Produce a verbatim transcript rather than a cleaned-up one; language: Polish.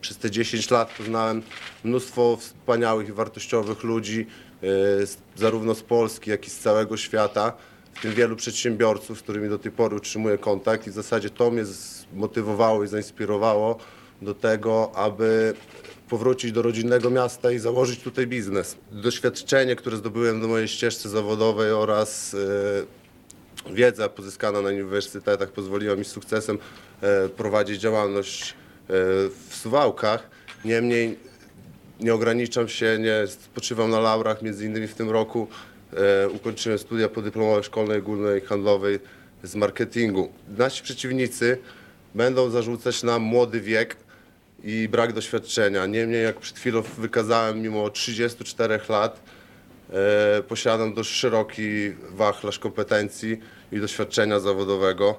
Przez te dziesięć lat poznałem mnóstwo wspaniałych i wartościowych ludzi, e, zarówno z Polski, jak i z całego świata, w tym wielu przedsiębiorców, z którymi do tej pory utrzymuję kontakt i w zasadzie to mnie zmotywowało i zainspirowało do tego, aby powrócić do rodzinnego miasta i założyć tutaj biznes. Doświadczenie, które zdobyłem na mojej ścieżce zawodowej oraz e, wiedza pozyskana na uniwersytetach pozwoliła mi z sukcesem e, prowadzić działalność e, w Suwałkach. Niemniej nie ograniczam się, nie spoczywam na laurach. Między innymi w tym roku e, ukończyłem studia podyplomowe Szkolnej Ogólnej Handlowej z marketingu. Nasi przeciwnicy będą zarzucać nam młody wiek i brak doświadczenia. Niemniej, jak przed chwilą wykazałem, mimo trzydziestu czterech lat e, posiadam dość szeroki wachlarz kompetencji i doświadczenia zawodowego.